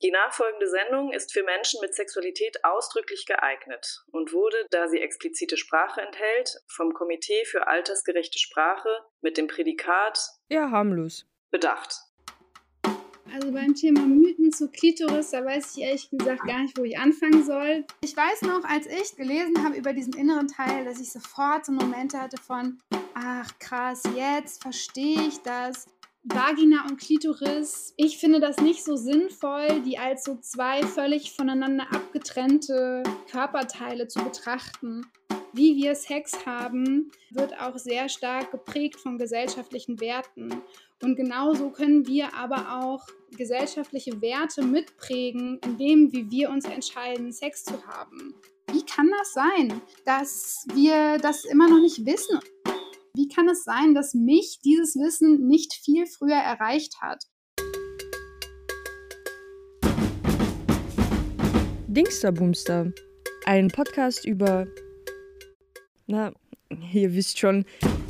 Die nachfolgende Sendung ist für Menschen mit Sexualität ausdrücklich geeignet und wurde, da sie explizite Sprache enthält, vom Komitee für altersgerechte Sprache mit dem Prädikat eher harmlos bedacht. Also beim Thema Mythen zu Klitoris, da weiß ich ehrlich gesagt gar nicht, wo ich anfangen soll. Ich weiß noch, als ich gelesen habe über diesen inneren Teil, dass ich sofort so Momente hatte von, ach krass, jetzt verstehe ich das. Vagina und Klitoris, ich finde das nicht so sinnvoll, die als so zwei völlig voneinander abgetrennte Körperteile zu betrachten. Wie wir Sex haben, wird auch sehr stark geprägt von gesellschaftlichen Werten. Und genauso können wir aber auch gesellschaftliche Werte mitprägen, indem wie wir uns entscheiden, Sex zu haben. Wie kann das sein, dass wir das immer noch nicht wissen? Wie kann es sein, dass mich dieses Wissen nicht viel früher erreicht hat? Dingster Boomster, ein Podcast über, ihr wisst schon,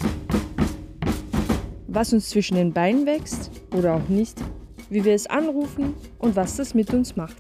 was uns zwischen den Beinen wächst oder auch nicht, wie wir es anrufen und was das mit uns macht.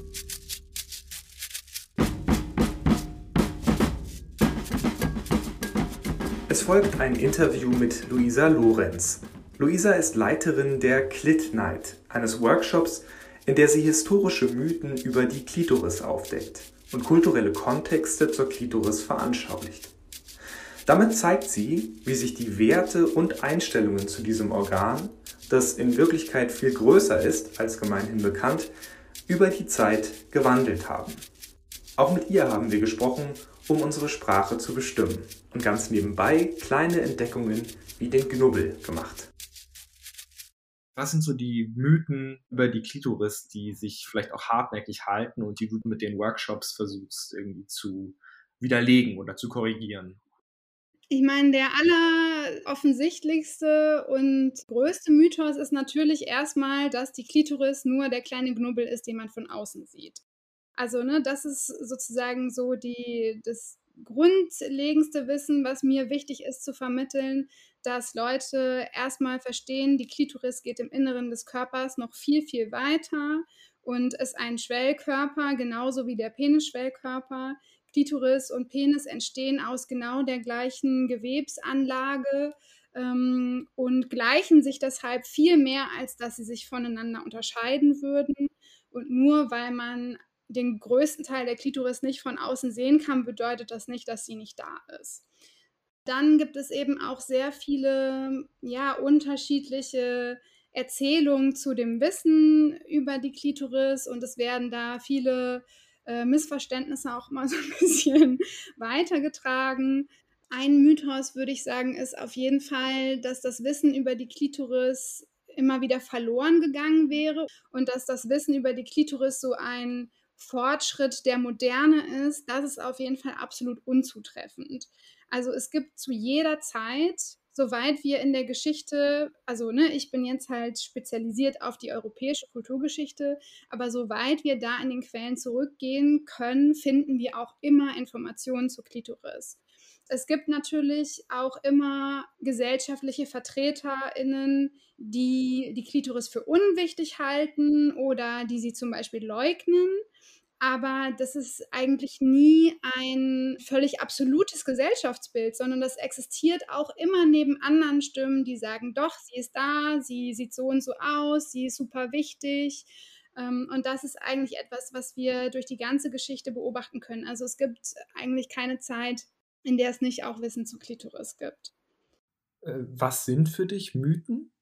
Es folgt ein Interview mit Luisa Lorenz. Luisa ist Leiterin der Clit Night, eines Workshops, in der sie historische Mythen über die Klitoris aufdeckt und kulturelle Kontexte zur Klitoris veranschaulicht. Damit zeigt sie, wie sich die Werte und Einstellungen zu diesem Organ, das in Wirklichkeit viel größer ist als gemeinhin bekannt, über die Zeit gewandelt haben. Auch mit ihr haben wir gesprochen, um unsere Sprache zu bestimmen und ganz nebenbei kleine Entdeckungen wie den Knubbel gemacht. Was sind so die Mythen über die Klitoris, die sich vielleicht auch hartnäckig halten und die du mit den Workshops versuchst irgendwie zu widerlegen oder zu korrigieren? Ich meine, der alleroffensichtlichste und größte Mythos ist natürlich erstmal, dass die Klitoris nur der kleine Knubbel ist, den man von außen sieht. Also, das ist sozusagen so das grundlegendste Wissen, was mir wichtig ist zu vermitteln, dass Leute erstmal verstehen, die Klitoris geht im Inneren des Körpers noch viel, viel weiter und ist ein Schwellkörper, genauso wie der Penisschwellkörper. Klitoris und Penis entstehen aus genau der gleichen Gewebsanlage und gleichen sich deshalb viel mehr, als dass sie sich voneinander unterscheiden würden. Und nur weil man den größten Teil der Klitoris nicht von außen sehen kann, bedeutet das nicht, dass sie nicht da ist. Dann gibt es eben auch sehr viele unterschiedliche Erzählungen zu dem Wissen über die Klitoris und es werden da viele Missverständnisse auch mal so ein bisschen weitergetragen. Ein Mythos, würde ich sagen, ist auf jeden Fall, dass das Wissen über die Klitoris immer wieder verloren gegangen wäre und dass das Wissen über die Klitoris so ein Fortschritt der Moderne ist. Das ist auf jeden Fall absolut unzutreffend. Also es gibt zu jeder Zeit, soweit wir in der Geschichte, also ich bin jetzt halt spezialisiert auf die europäische Kulturgeschichte, aber soweit wir da in den Quellen zurückgehen können, finden wir auch immer Informationen zur Klitoris. Es gibt natürlich auch immer gesellschaftliche VertreterInnen, die die Klitoris für unwichtig halten oder die sie zum Beispiel leugnen. Aber das ist eigentlich nie ein völlig absolutes Gesellschaftsbild, sondern das existiert auch immer neben anderen Stimmen, die sagen, doch, sie ist da, sie sieht so und so aus, sie ist super wichtig. Und das ist eigentlich etwas, was wir durch die ganze Geschichte beobachten können. Also es gibt eigentlich keine Zeit, in der es nicht auch Wissen zu Klitoris gibt. Was sind für dich Mythen?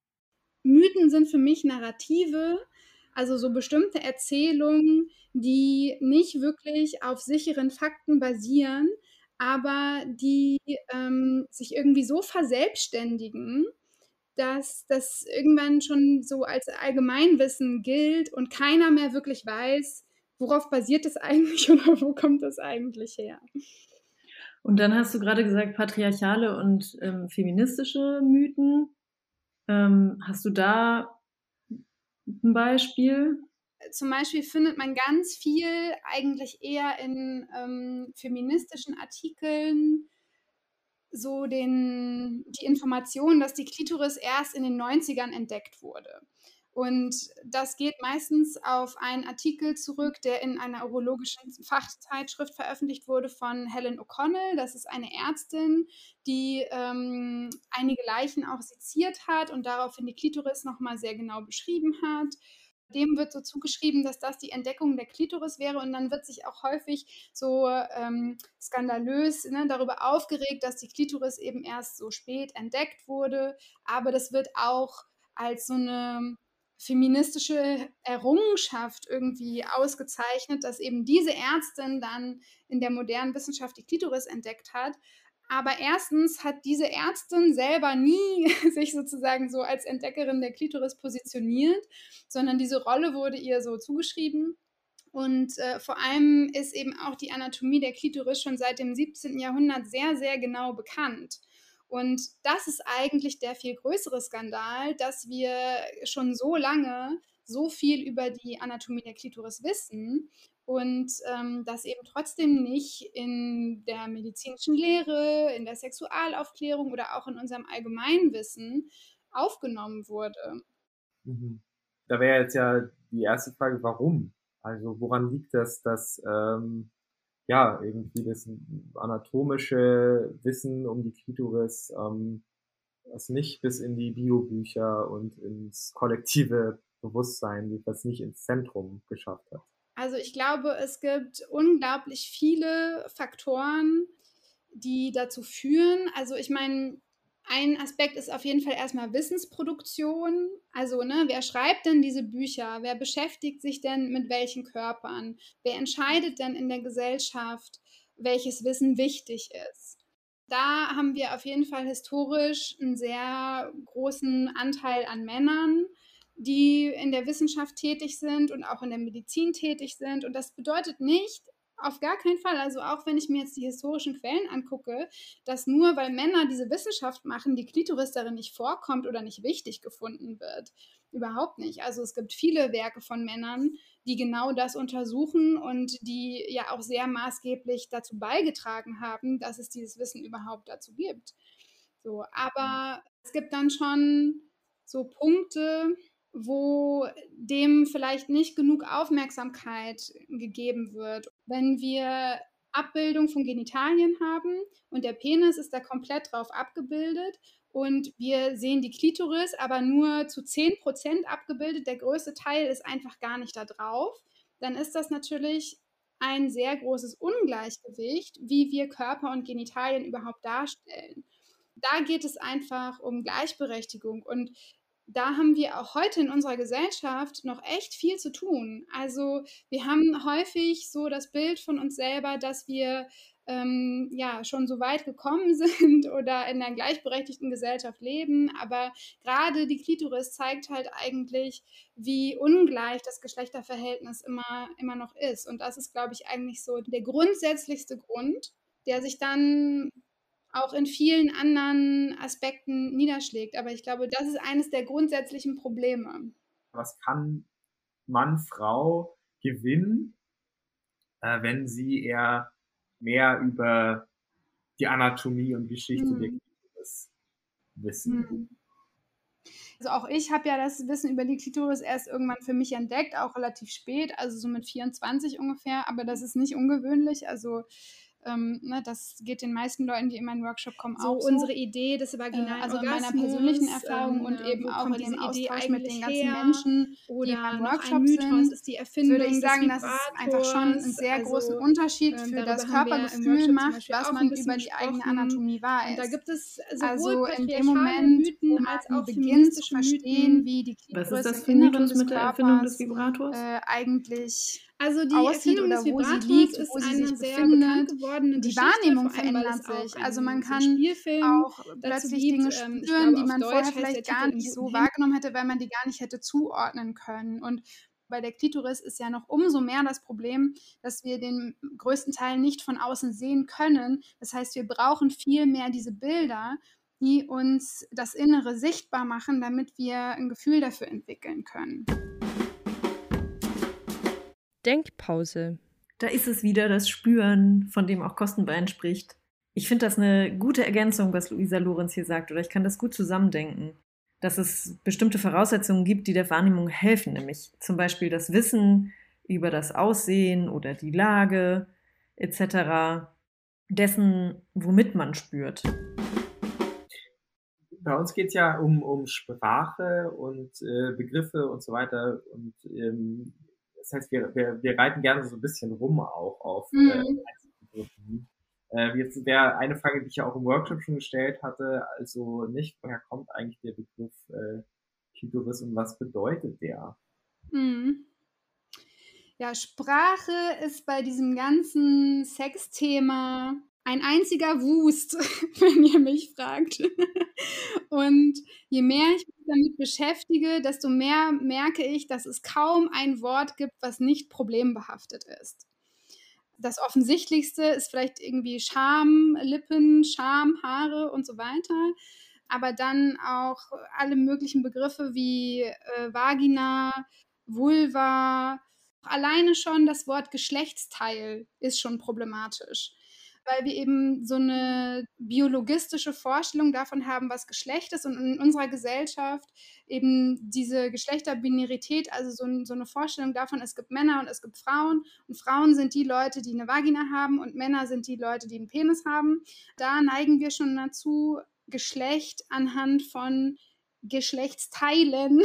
Mythen sind für mich Narrative, also so bestimmte Erzählungen, die nicht wirklich auf sicheren Fakten basieren, aber die sich irgendwie so verselbstständigen, dass das irgendwann schon so als Allgemeinwissen gilt und keiner mehr wirklich weiß, worauf basiert das eigentlich oder wo kommt das eigentlich her. Und dann hast du gerade gesagt, patriarchale und feministische Mythen. Hast du da ein Beispiel? Zum Beispiel findet man ganz viel eigentlich eher in feministischen Artikeln so die Information, dass die Klitoris erst in den 90ern entdeckt wurde. Und das geht meistens auf einen Artikel zurück, der in einer urologischen Fachzeitschrift veröffentlicht wurde von Helen O'Connell. Das ist eine Ärztin, die einige Leichen auch seziert hat und daraufhin die Klitoris nochmal sehr genau beschrieben hat. Dem wird so zugeschrieben, dass das die Entdeckung der Klitoris wäre, und dann wird sich auch häufig so skandalös darüber aufgeregt, dass die Klitoris eben erst so spät entdeckt wurde, aber das wird auch als so eine feministische Errungenschaft irgendwie ausgezeichnet, dass eben diese Ärztin dann in der modernen Wissenschaft die Klitoris entdeckt hat. Aber erstens hat diese Ärztin selber nie sich sozusagen so als Entdeckerin der Klitoris positioniert, sondern diese Rolle wurde ihr so zugeschrieben. Und vor allem ist eben auch die Anatomie der Klitoris schon seit dem 17. Jahrhundert sehr, sehr genau bekannt. Und das ist eigentlich der viel größere Skandal, dass wir schon so lange so viel über die Anatomie der Klitoris wissen und das eben trotzdem nicht in der medizinischen Lehre, in der Sexualaufklärung oder auch in unserem Allgemeinwissen aufgenommen wurde. Mhm. Da wäre jetzt ja die erste Frage, warum? Also woran liegt das, dass irgendwie das anatomische Wissen um die Klitoris es nicht bis in die Biobücher und ins kollektive Bewusstsein, jedenfalls nicht ins Zentrum geschafft hat? Also ich glaube, es gibt unglaublich viele Faktoren, die dazu führen. Also ich meine, ein Aspekt ist auf jeden Fall erstmal Wissensproduktion. Also, wer schreibt denn diese Bücher? Wer beschäftigt sich denn mit welchen Körpern? Wer entscheidet denn in der Gesellschaft, welches Wissen wichtig ist? Da haben wir auf jeden Fall historisch einen sehr großen Anteil an Männern, die in der Wissenschaft tätig sind und auch in der Medizin tätig sind. Und das bedeutet nicht, auf gar keinen Fall, also auch wenn ich mir jetzt die historischen Quellen angucke, dass nur weil Männer diese Wissenschaft machen, die Klitoris darin nicht vorkommt oder nicht wichtig gefunden wird. Überhaupt nicht. Also es gibt viele Werke von Männern, die genau das untersuchen und die ja auch sehr maßgeblich dazu beigetragen haben, dass es dieses Wissen überhaupt dazu gibt. So, aber es gibt dann schon so Punkte, wo dem vielleicht nicht genug Aufmerksamkeit gegeben wird. Wenn wir Abbildung von Genitalien haben und der Penis ist da komplett drauf abgebildet und wir sehen die Klitoris aber nur zu 10% abgebildet, der größte Teil ist einfach gar nicht da drauf, dann ist das natürlich ein sehr großes Ungleichgewicht, wie wir Körper und Genitalien überhaupt darstellen. Da geht es einfach um Gleichberechtigung, und da haben wir auch heute in unserer Gesellschaft noch echt viel zu tun. Also wir haben häufig so das Bild von uns selber, dass wir schon so weit gekommen sind oder in einer gleichberechtigten Gesellschaft leben, aber gerade die Klitoris zeigt halt eigentlich, wie ungleich das Geschlechterverhältnis immer noch ist. Und das ist, glaube ich, eigentlich so der grundsätzlichste Grund, der sich dann auch in vielen anderen Aspekten niederschlägt. Aber ich glaube, das ist eines der grundsätzlichen Probleme. Was kann Mann, Frau gewinnen, wenn sie eher mehr über die Anatomie und Geschichte der Klitoris wissen? Also auch ich habe ja das Wissen über die Klitoris erst irgendwann für mich entdeckt, auch relativ spät, also so mit 24 ungefähr, aber das ist nicht ungewöhnlich. Also das geht den meisten Leuten, die in meinen Workshop kommen, so auch so. Unsere Idee des vaginalen also in meiner Orgasmus, persönlichen Erfahrung und eben auch in dem Austausch mit den ganzen Menschen, die in meinem Workshop sind, ist die Erfindung würde ich sagen, dass es einfach schon einen sehr großen Unterschied für das Körpergefühl macht, was man über die eigene Anatomie weiß. Und da gibt es also in dem Moment, Mythen, wo als man auch beginnt zu verstehen, wie die Was Klitoris ist das im für ein Inneren Mythos des mit der Erfindung des Körpers Vibrators? eigentlich Also die aussieht Erfindung oder des wo sie Vibrators liegt, ist wo sie eine sich sehr befindet. bekannt gewordene Die Geschichte, Wahrnehmung vor allem, weil verändert es auch sich. Also man einen kann Spielfilm auch dazu plötzlich gibt. Dinge Ich spüren, glaube, die auf man Deutsch vorher heißt der vielleicht gar Titel Im nicht so guten wahrgenommen hätte, weil man die gar nicht hätte zuordnen können. Und bei der Klitoris ist ja noch umso mehr das Problem, dass wir den größten Teil nicht von außen sehen können. Das heißt, wir brauchen viel mehr diese Bilder, die uns das Innere sichtbar machen, damit wir ein Gefühl dafür entwickeln können. Denkpause. Da ist es wieder, das Spüren, von dem auch Kostenbein spricht. Ich finde das eine gute Ergänzung, was Luisa Lorenz hier sagt, oder ich kann das gut zusammendenken. dass es bestimmte Voraussetzungen gibt, die der Wahrnehmung helfen, nämlich zum Beispiel das Wissen über das Aussehen oder die Lage etc. dessen, womit man spürt. Bei uns geht es ja um Sprache und Begriffe und so weiter. Und das heißt, wir reiten gerne so ein bisschen rum auch auf Einzelbegriffen. Jetzt wäre eine Frage, die ich ja auch im Workshop schon gestellt hatte, also nicht, woher kommt eigentlich der Begriff Klitoris und was bedeutet der? Ja, Sprache ist bei diesem ganzen Sexthema ein einziger Wust, wenn ihr mich fragt. Und je mehr ich mich damit beschäftige, desto mehr merke ich, dass es kaum ein Wort gibt, was nicht problembehaftet ist. Das Offensichtlichste ist vielleicht irgendwie Schamlippen, Schamhaare und so weiter. Aber dann auch alle möglichen Begriffe wie Vagina, Vulva. Alleine schon das Wort Geschlechtsteil ist schon problematisch, weil wir eben so eine biologistische Vorstellung davon haben, was Geschlecht ist, und in unserer Gesellschaft eben diese Geschlechterbinarität, also so eine Vorstellung davon, es gibt Männer und es gibt Frauen, und Frauen sind die Leute, die eine Vagina haben, und Männer sind die Leute, die einen Penis haben. Da neigen wir schon dazu, Geschlecht anhand von Geschlechtsteilen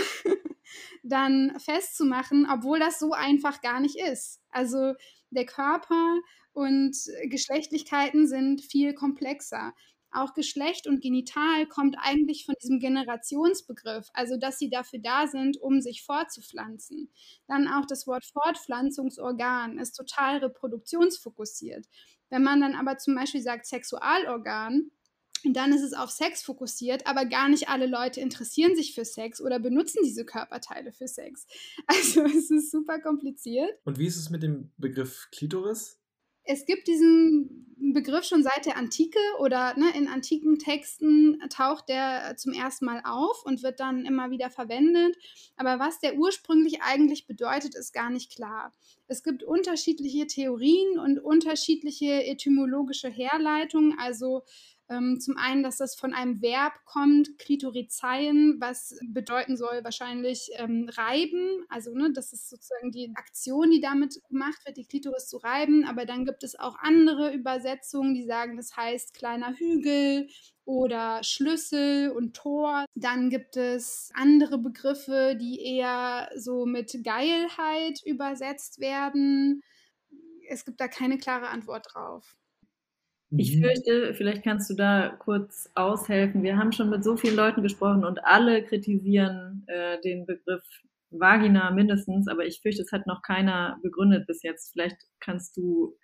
dann festzumachen, obwohl das so einfach gar nicht ist. Also der Körper und Geschlechtlichkeiten sind viel komplexer. Auch Geschlecht und Genital kommt eigentlich von diesem Generationsbegriff, also dass sie dafür da sind, um sich fortzupflanzen. Dann auch das Wort Fortpflanzungsorgan ist total reproduktionsfokussiert. Wenn man dann aber zum Beispiel sagt Sexualorgan, dann ist es auf Sex fokussiert, aber gar nicht alle Leute interessieren sich für Sex oder benutzen diese Körperteile für Sex. Also es ist super kompliziert. Und wie ist es mit dem Begriff Klitoris? Es gibt diesen Begriff schon seit der Antike, oder in antiken Texten taucht der zum ersten Mal auf und wird dann immer wieder verwendet. Aber was der ursprünglich eigentlich bedeutet, ist gar nicht klar. Es gibt unterschiedliche Theorien und unterschiedliche etymologische Herleitungen. Also zum einen, dass das von einem Verb kommt, klitorizeien, was bedeuten soll wahrscheinlich reiben. Also das ist sozusagen die Aktion, die damit gemacht wird, die Klitoris zu reiben. Aber dann gibt es auch andere Übersetzungen, die sagen, das heißt kleiner Hügel oder Schlüssel und Tor. Dann gibt es andere Begriffe, die eher so mit Geilheit übersetzt werden. Es gibt da keine klare Antwort drauf. Ich fürchte, vielleicht kannst du da kurz aushelfen. Wir haben schon mit so vielen Leuten gesprochen und alle kritisieren den Begriff Vagina mindestens, aber ich fürchte, es hat noch keiner begründet bis jetzt. Vielleicht kannst du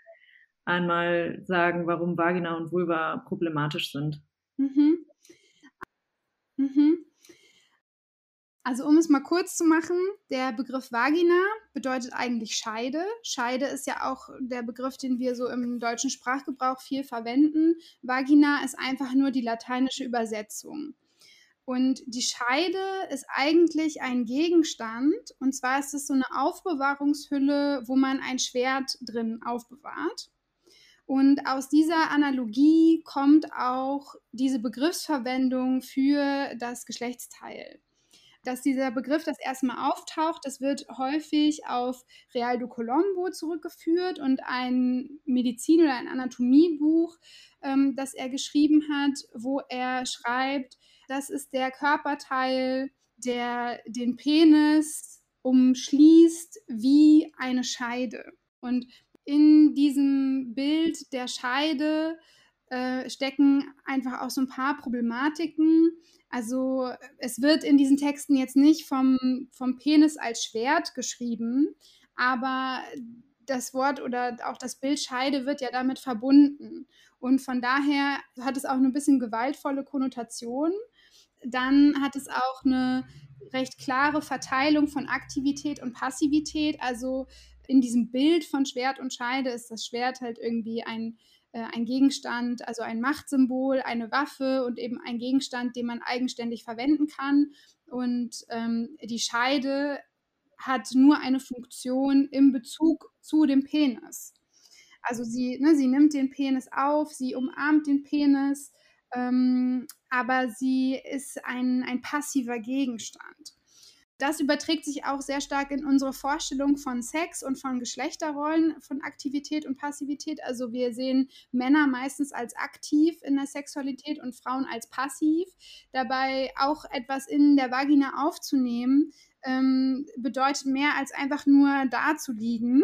einmal sagen, warum Vagina und Vulva problematisch sind. Also um es mal kurz zu machen, der Begriff Vagina bedeutet eigentlich Scheide. Scheide ist ja auch der Begriff, den wir so im deutschen Sprachgebrauch viel verwenden. Vagina ist einfach nur die lateinische Übersetzung. Und die Scheide ist eigentlich ein Gegenstand, und zwar ist es so eine Aufbewahrungshülle, wo man ein Schwert drin aufbewahrt. Und aus dieser Analogie kommt auch diese Begriffsverwendung für das Geschlechtsteil. Dass dieser Begriff das erste Mal auftaucht, das wird häufig auf Real do Colombo zurückgeführt und ein Medizin- oder ein Anatomiebuch, das er geschrieben hat, wo er schreibt, das ist der Körperteil, der den Penis umschließt wie eine Scheide. Und in diesem Bild der Scheide stecken einfach auch so ein paar Problematiken. Also es wird in diesen Texten jetzt nicht vom Penis als Schwert geschrieben, aber das Wort oder auch das Bild Scheide wird ja damit verbunden. Und von daher hat es auch eine bisschen gewaltvolle Konnotation. Dann hat es auch eine recht klare Verteilung von Aktivität und Passivität. Also in diesem Bild von Schwert und Scheide ist das Schwert halt irgendwie ein Gegenstand, also ein Machtsymbol, eine Waffe und eben ein Gegenstand, den man eigenständig verwenden kann. Und die Scheide hat nur eine Funktion im Bezug zu dem Penis. Also sie nimmt den Penis auf, sie umarmt den Penis, aber sie ist ein passiver Gegenstand. Das überträgt sich auch sehr stark in unsere Vorstellung von Sex und von Geschlechterrollen, von Aktivität und Passivität. Also wir sehen Männer meistens als aktiv in der Sexualität und Frauen als passiv. Dabei auch etwas in der Vagina aufzunehmen, bedeutet mehr als einfach nur da zu liegen.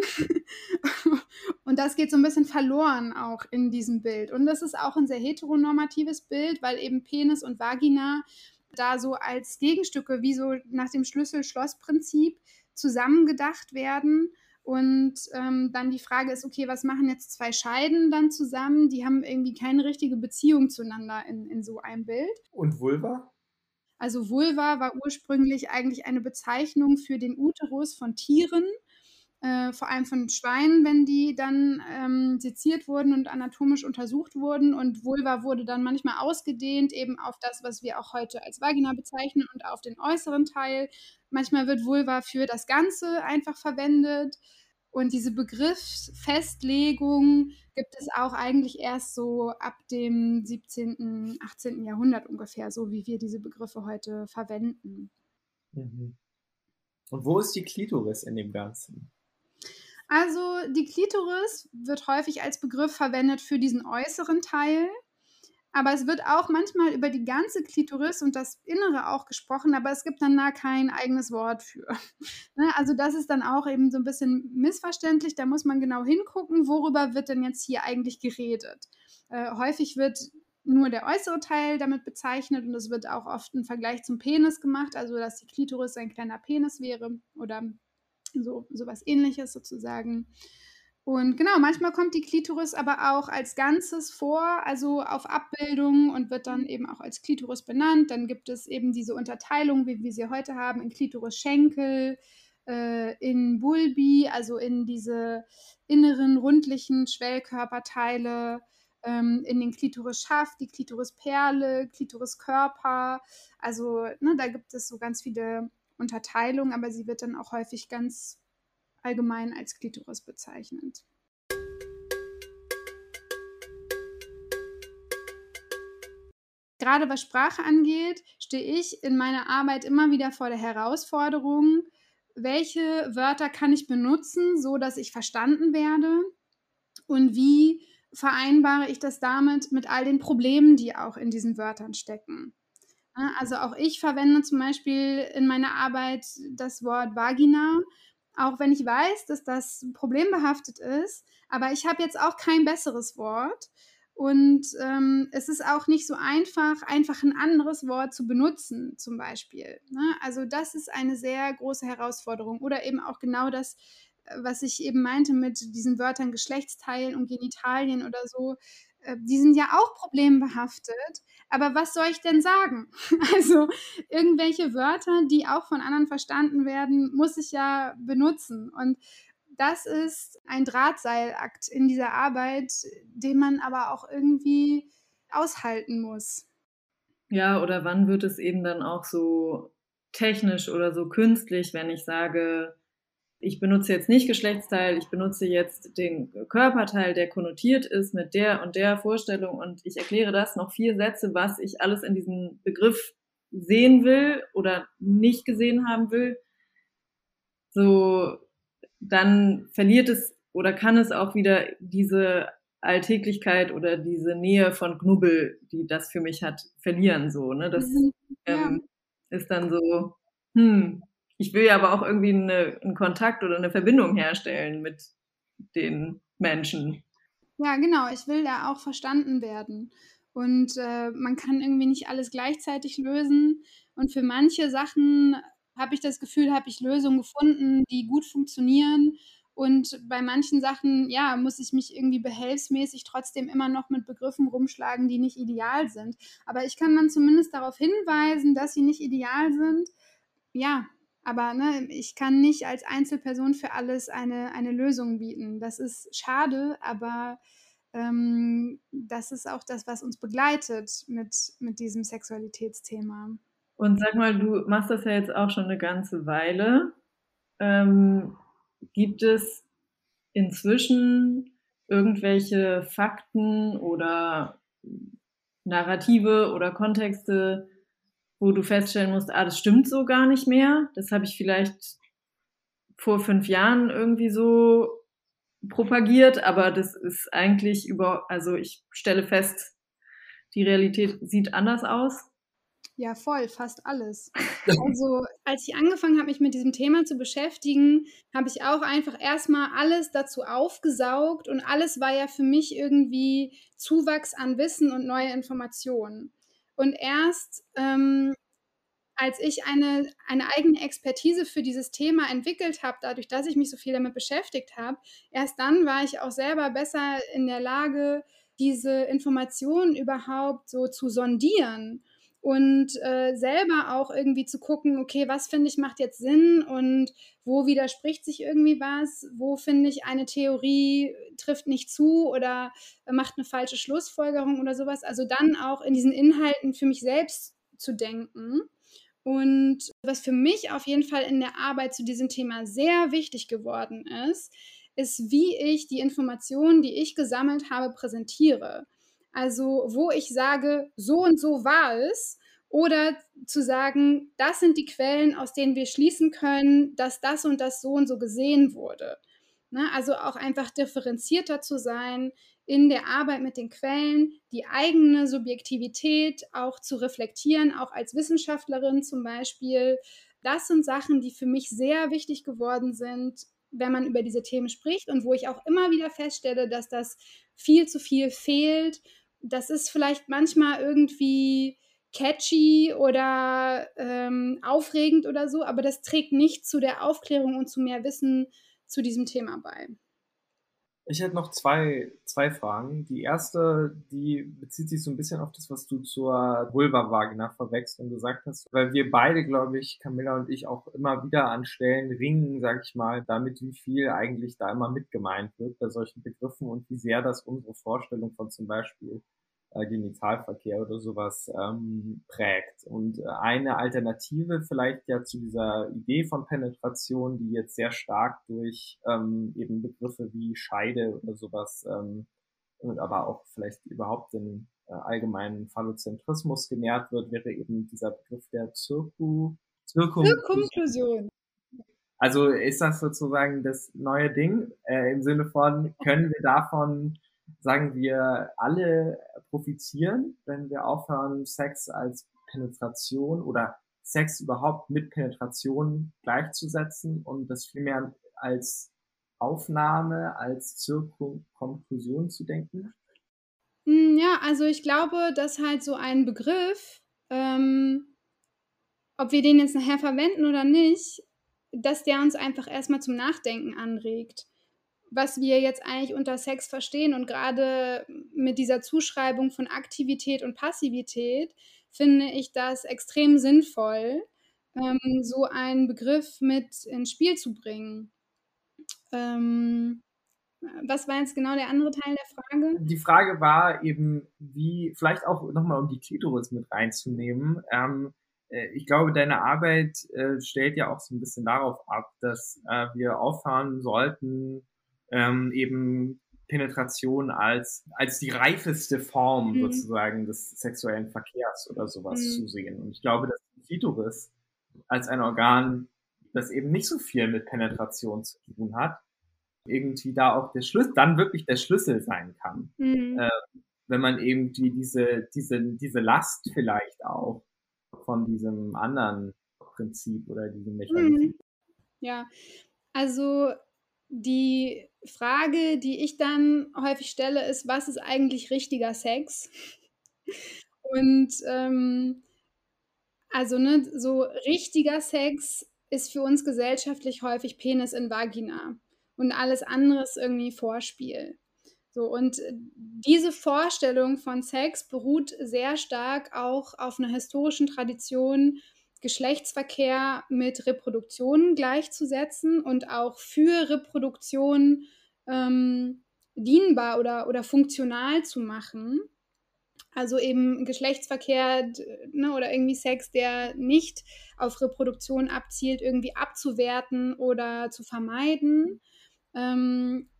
Und das geht so ein bisschen verloren auch in diesem Bild. Und das ist auch ein sehr heteronormatives Bild, weil eben Penis und Vagina da so als Gegenstücke, wie so nach dem Schlüssel-Schloss-Prinzip zusammengedacht werden. Und dann die Frage ist, okay, was machen jetzt zwei Scheiden dann zusammen? Die haben irgendwie keine richtige Beziehung zueinander in so einem Bild. Und Vulva? Also Vulva war ursprünglich eigentlich eine Bezeichnung für den Uterus von Tieren, vor allem von Schweinen, wenn die dann seziert wurden und anatomisch untersucht wurden. Und Vulva wurde dann manchmal ausgedehnt eben auf das, was wir auch heute als Vagina bezeichnen und auf den äußeren Teil. Manchmal wird Vulva für das Ganze einfach verwendet. Und diese Begriffsfestlegung gibt es auch eigentlich erst so ab dem 17., 18. Jahrhundert ungefähr, so wie wir diese Begriffe heute verwenden. Mhm. Und wo ist die Klitoris in dem Ganzen? Also die Klitoris wird häufig als Begriff verwendet für diesen äußeren Teil, aber es wird auch manchmal über die ganze Klitoris und das Innere auch gesprochen, aber es gibt dann da kein eigenes Wort für. Also das ist dann auch eben so ein bisschen missverständlich, da muss man genau hingucken, worüber wird denn jetzt hier eigentlich geredet. Häufig wird nur der äußere Teil damit bezeichnet und es wird auch oft ein Vergleich zum Penis gemacht, also dass die Klitoris ein kleiner Penis wäre oder so was Ähnliches sozusagen. Und genau, manchmal kommt die Klitoris aber auch als Ganzes vor, also auf Abbildungen und wird dann eben auch als Klitoris benannt. Dann gibt es eben diese Unterteilung, wie wir sie heute haben, in Klitoris-Schenkel, in Bulbi, also in diese inneren rundlichen Schwellkörperteile, in den Klitorisschaft, die Klitorisperle, Klitoriskörper. Also da gibt es so ganz viele Unterteilung, aber sie wird dann auch häufig ganz allgemein als Klitoris bezeichnet. Gerade was Sprache angeht, stehe ich in meiner Arbeit immer wieder vor der Herausforderung, welche Wörter kann ich benutzen, so dass ich verstanden werde und wie vereinbare ich das damit mit all den Problemen, die auch in diesen Wörtern stecken. Also auch ich verwende zum Beispiel in meiner Arbeit das Wort Vagina, auch wenn ich weiß, dass das problembehaftet ist, aber ich habe jetzt auch kein besseres Wort. Und es ist auch nicht so einfach ein anderes Wort zu benutzen, zum Beispiel. Also das ist eine sehr große Herausforderung. Oder eben auch genau das, was ich eben meinte mit diesen Wörtern Geschlechtsteilen und Genitalien oder so. Die sind ja auch problembehaftet. Aber was soll ich denn sagen? Also irgendwelche Wörter, die auch von anderen verstanden werden, muss ich ja benutzen. Und das ist ein Drahtseilakt in dieser Arbeit, den man aber auch irgendwie aushalten muss. Ja, oder wann wird es eben dann auch so technisch oder so künstlich, wenn ich sage, ich benutze jetzt nicht Geschlechtsteil, ich benutze jetzt den Körperteil, der konnotiert ist mit der und der Vorstellung und ich erkläre das noch 4 Sätze, was ich alles in diesem Begriff sehen will oder nicht gesehen haben will. So, dann verliert es oder kann es auch wieder diese Alltäglichkeit oder diese Nähe von Knubbel, die das für mich hat, verlieren so, ne? Das ist dann so, ich will ja aber auch irgendwie einen Kontakt oder eine Verbindung herstellen mit den Menschen. Ja, genau. Ich will ja auch verstanden werden. Und man kann irgendwie nicht alles gleichzeitig lösen. Und für manche Sachen habe ich das Gefühl, habe ich Lösungen gefunden, die gut funktionieren. Und bei manchen Sachen, ja, muss ich mich irgendwie behelfsmäßig trotzdem immer noch mit Begriffen rumschlagen, die nicht ideal sind. Aber ich kann dann zumindest darauf hinweisen, dass sie nicht ideal sind. Ja, aber ich kann nicht als Einzelperson für alles eine Lösung bieten. Das ist schade, aber das ist auch das, was uns begleitet mit diesem Sexualitätsthema. Und sag mal, du machst das ja jetzt auch schon eine ganze Weile. Gibt es inzwischen irgendwelche Fakten oder Narrative oder Kontexte, wo du feststellen musst, das stimmt so gar nicht mehr. Das habe ich vielleicht vor 5 Jahren irgendwie so propagiert, aber das ist eigentlich also ich stelle fest, die Realität sieht anders aus. Ja, voll, fast alles. Also, als ich angefangen habe, mich mit diesem Thema zu beschäftigen, habe ich auch einfach erstmal alles dazu aufgesaugt und alles war ja für mich irgendwie Zuwachs an Wissen und neue Informationen. Und erst als ich eine eigene Expertise für dieses Thema entwickelt habe, dadurch, dass ich mich so viel damit beschäftigt habe, erst dann war ich auch selber besser in der Lage, diese Informationen überhaupt so zu sondieren und selber auch irgendwie zu gucken, okay, was finde ich macht jetzt Sinn und wo widerspricht sich irgendwie was, wo finde ich eine Theorie trifft nicht zu oder macht eine falsche Schlussfolgerung oder sowas. Also dann auch in diesen Inhalten für mich selbst zu denken. Und was für mich auf jeden Fall in der Arbeit zu diesem Thema sehr wichtig geworden ist, wie ich die Informationen, die ich gesammelt habe, präsentiere. Also wo ich sage, so und so war es, oder zu sagen, das sind die Quellen, aus denen wir schließen können, dass das und das so und so gesehen wurde. Ne? Also auch einfach differenzierter zu sein in der Arbeit mit den Quellen, die eigene Subjektivität auch zu reflektieren, auch als Wissenschaftlerin zum Beispiel. Das sind Sachen, die für mich sehr wichtig geworden sind, wenn man über diese Themen spricht und wo ich auch immer wieder feststelle, dass das viel zu viel fehlt. Das ist vielleicht manchmal irgendwie catchy oder aufregend oder so, aber das trägt nicht zu der Aufklärung und zu mehr Wissen zu diesem Thema bei. Ich hätte noch zwei Fragen. Die erste, die bezieht sich so ein bisschen auf das, was du zur Vulva-Vagina verwechselt und gesagt hast, weil wir beide, glaube ich, Camilla und ich, auch immer wieder an Stellen ringen, sag ich mal, damit, wie viel eigentlich da immer mit gemeint wird bei solchen Begriffen und wie sehr das unsere Vorstellung von zum Beispiel Genitalverkehr oder sowas prägt. Und eine Alternative vielleicht ja zu dieser Idee von Penetration, die jetzt sehr stark durch eben Begriffe wie Scheide oder sowas und aber auch vielleicht überhaupt den allgemeinen Phallozentrismus genährt wird, wäre eben dieser Begriff der Zirkumklusion. Also ist das sozusagen das neue Ding im Sinne von, können wir davon, sagen wir, alle profitieren, wenn wir aufhören, Sex als Penetration oder Sex überhaupt mit Penetration gleichzusetzen und das vielmehr als Aufnahme, als Zirkumkonklusion zu denken? Ja, also ich glaube, dass halt so ein Begriff, ob wir den jetzt nachher verwenden oder nicht, dass der uns einfach erstmal zum Nachdenken anregt, was wir jetzt eigentlich unter Sex verstehen. Und gerade mit dieser Zuschreibung von Aktivität und Passivität finde ich das extrem sinnvoll, so einen Begriff mit ins Spiel zu bringen. Was war jetzt genau der andere Teil der Frage? Die Frage war eben, wie, vielleicht auch nochmal um die Klitoris mit reinzunehmen. Ich glaube, deine Arbeit stellt ja auch so ein bisschen darauf ab, dass wir aufhören sollten, eben Penetration als die reifeste Form sozusagen des sexuellen Verkehrs oder sowas zu sehen. Und ich glaube, dass die Klitoris als ein Organ, das eben nicht so viel mit Penetration zu tun hat, irgendwie da auch dann wirklich der Schlüssel sein kann. Wenn man irgendwie diese Last vielleicht auch von diesem anderen Prinzip oder diesem Mechanismus. Ja, also die Frage, die ich dann häufig stelle, ist, was ist eigentlich richtiger Sex? Und also ne, so richtiger Sex ist für uns gesellschaftlich häufig Penis in Vagina und alles andere ist irgendwie Vorspiel. So, und diese Vorstellung von Sex beruht sehr stark auch auf einer historischen Tradition, Geschlechtsverkehr mit Reproduktion gleichzusetzen und auch für Reproduktion dienbar oder funktional zu machen. Also eben Geschlechtsverkehr, ne, oder irgendwie Sex, der nicht auf Reproduktion abzielt, irgendwie abzuwerten oder zu vermeiden.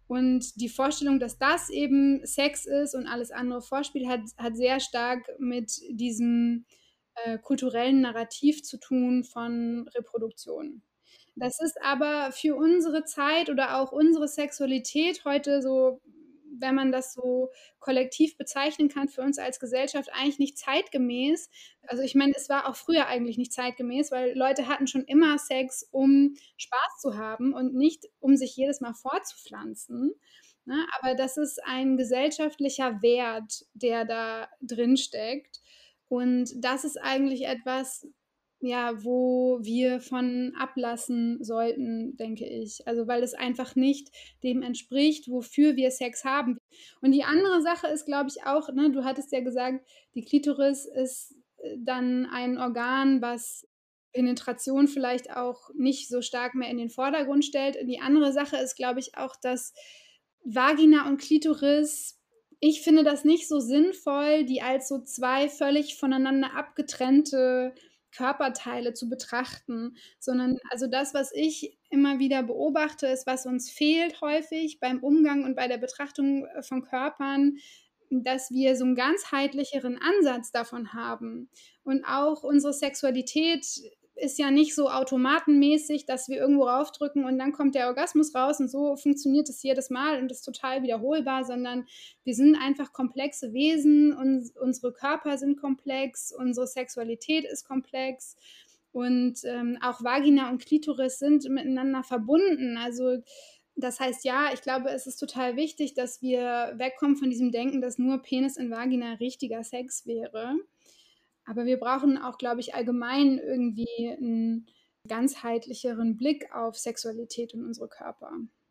Und die Vorstellung, dass das eben Sex ist und alles andere vorspielt, hat sehr stark mit diesem kulturellen Narrativ zu tun von Reproduktion. Das ist aber für unsere Zeit oder auch unsere Sexualität heute so, wenn man das so kollektiv bezeichnen kann, für uns als Gesellschaft eigentlich nicht zeitgemäß. Also ich meine, es war auch früher eigentlich nicht zeitgemäß, weil Leute hatten schon immer Sex, um Spaß zu haben und nicht, um sich jedes Mal fortzupflanzen. Ne? Aber das ist ein gesellschaftlicher Wert, der da drin steckt. Und das ist eigentlich etwas, ja, wo wir von ablassen sollten, denke ich. Also weil es einfach nicht dem entspricht, wofür wir Sex haben. Und die andere Sache ist, glaube ich, auch, ne, du hattest ja gesagt, die Klitoris ist dann ein Organ, was Penetration vielleicht auch nicht so stark mehr in den Vordergrund stellt. Die andere Sache ist, glaube ich, auch, dass Vagina und Klitoris, ich finde das nicht so sinnvoll, die als so zwei völlig voneinander abgetrennte Körperteile zu betrachten, sondern also das, was ich immer wieder beobachte, ist, was uns fehlt häufig beim Umgang und bei der Betrachtung von Körpern, dass wir so einen ganzheitlicheren Ansatz davon haben. Und auch unsere Sexualität ist ja nicht so automatenmäßig, dass wir irgendwo raufdrücken und dann kommt der Orgasmus raus und so funktioniert es jedes Mal und ist total wiederholbar, sondern wir sind einfach komplexe Wesen und unsere Körper sind komplex, unsere Sexualität ist komplex und auch Vagina und Klitoris sind miteinander verbunden. Also das heißt, ja, ich glaube, es ist total wichtig, dass wir wegkommen von diesem Denken, dass nur Penis in Vagina richtiger Sex wäre. Aber wir brauchen auch, glaube ich, allgemein irgendwie einen ganzheitlicheren Blick auf Sexualität und unsere Körper.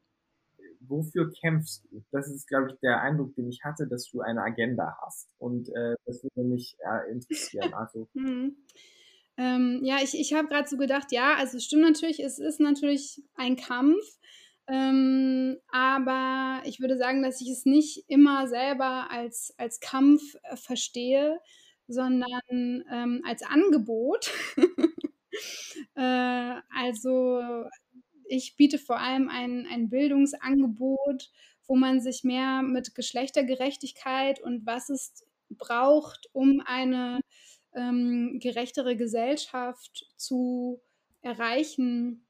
Wofür kämpfst du? Das ist, glaube ich, der Eindruck, den ich hatte, dass du eine Agenda hast. Und das würde mich interessieren. Also. Ja, ich habe gerade so gedacht, ja, also es stimmt natürlich, es ist natürlich ein Kampf. Aber ich würde sagen, dass ich es nicht immer selber als Kampf verstehe, sondern als Angebot. Also ich biete vor allem ein Bildungsangebot, wo man sich mehr mit Geschlechtergerechtigkeit und was es braucht, um eine gerechtere Gesellschaft zu erreichen,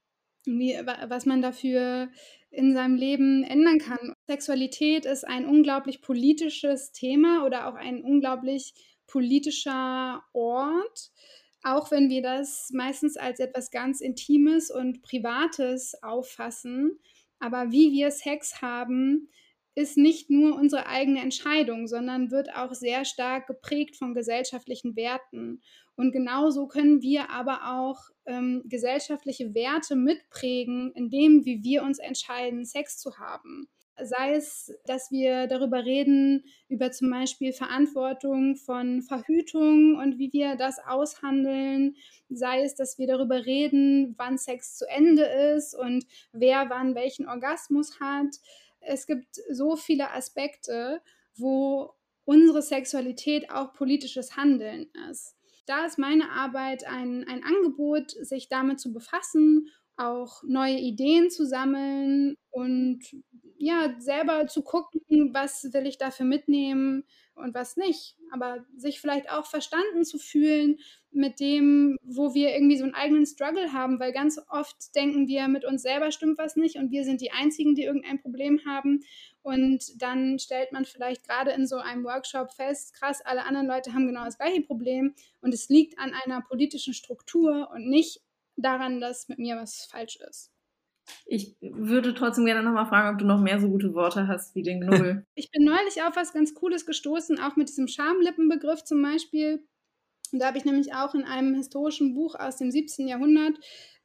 was man dafür in seinem Leben ändern kann. Sexualität ist ein unglaublich politisches Thema oder auch ein unglaublich politischer Ort, auch wenn wir das meistens als etwas ganz Intimes und Privates auffassen. Aber wie wir Sex haben, ist nicht nur unsere eigene Entscheidung, sondern wird auch sehr stark geprägt von gesellschaftlichen Werten. Und genauso können wir aber auch gesellschaftliche Werte mitprägen, indem wie wir uns entscheiden, Sex zu haben. Sei es, dass wir darüber reden, über zum Beispiel Verantwortung von Verhütung und wie wir das aushandeln. Sei es, dass wir darüber reden, wann Sex zu Ende ist und wer wann welchen Orgasmus hat. Es gibt so viele Aspekte, wo unsere Sexualität auch politisches Handeln ist. Da ist meine Arbeit ein Angebot, sich damit zu befassen, auch neue Ideen zu sammeln und ja, selber zu gucken, was will ich dafür mitnehmen und was nicht. Aber sich vielleicht auch verstanden zu fühlen mit dem, wo wir irgendwie so einen eigenen Struggle haben, weil ganz oft denken wir, mit uns selber stimmt was nicht und wir sind die Einzigen, die irgendein Problem haben. Und dann stellt man vielleicht gerade in so einem Workshop fest, krass, alle anderen Leute haben genau das gleiche Problem und es liegt an einer politischen Struktur und nicht daran, dass mit mir was falsch ist. Ich würde trotzdem gerne nochmal fragen, ob du noch mehr so gute Worte hast wie den Knubbel. Ich bin neulich auf was ganz Cooles gestoßen, auch mit diesem Schamlippenbegriff zum Beispiel. Und da habe ich nämlich auch in einem historischen Buch aus dem 17. Jahrhundert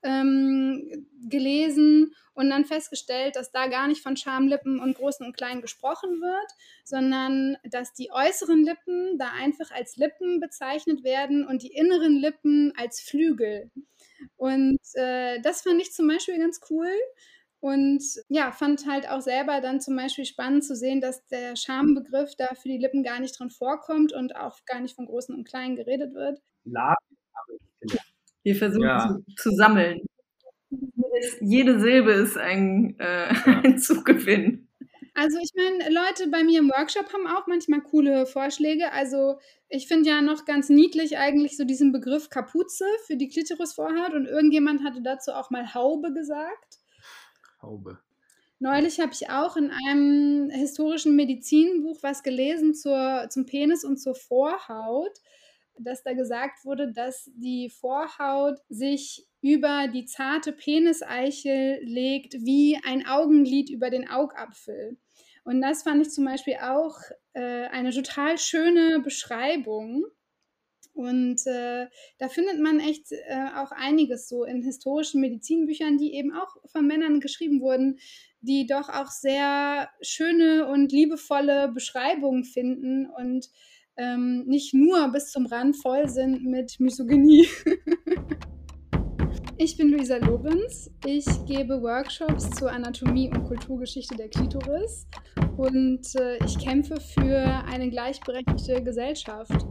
gelesen und dann festgestellt, dass da gar nicht von Schamlippen und Großen und Kleinen gesprochen wird, sondern dass die äußeren Lippen da einfach als Lippen bezeichnet werden und die inneren Lippen als Flügel. Und das fand ich zum Beispiel ganz cool. Und ja, fand halt auch selber dann zum Beispiel spannend zu sehen, dass der Schambegriff da für die Lippen gar nicht drin vorkommt und auch gar nicht von Großen und Kleinen geredet wird. Wir versuchen zu sammeln. Jede Silbe ist ein Zugewinn. Also ich meine, Leute bei mir im Workshop haben auch manchmal coole Vorschläge. Also ich finde ja noch ganz niedlich eigentlich so diesen Begriff Kapuze für die Klitorisvorhaut und irgendjemand hatte dazu auch mal Haube gesagt. Haube. Neulich habe ich auch in einem historischen Medizinbuch was gelesen zum Penis und zur Vorhaut, dass da gesagt wurde, dass die Vorhaut sich über die zarte Peniseichel legt wie ein Augenlid über den Augapfel. Und das fand ich zum Beispiel auch eine total schöne Beschreibung. Und da findet man echt auch einiges so in historischen Medizinbüchern, die eben auch von Männern geschrieben wurden, die doch auch sehr schöne und liebevolle Beschreibungen finden und nicht nur bis zum Rand voll sind mit Misogynie. Ich bin Luisa Lorenz. Ich gebe Workshops zur Anatomie und Kulturgeschichte der Klitoris und ich kämpfe für eine gleichberechtigte Gesellschaft.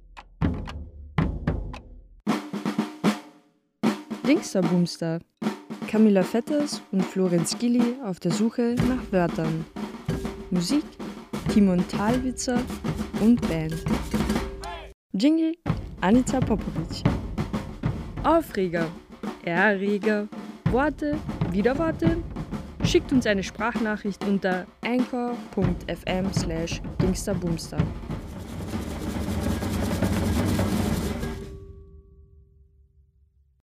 Dingster-Boomster. Camilla Vetters und Florenz Gilli auf der Suche nach Wörtern. Musik Timon Thalwitzer und Band. Jingle Anita Popovic. Aufreger, Erreger, Worte, wieder Worte. Schickt uns eine Sprachnachricht unter anchor.fm/dingsterboomster.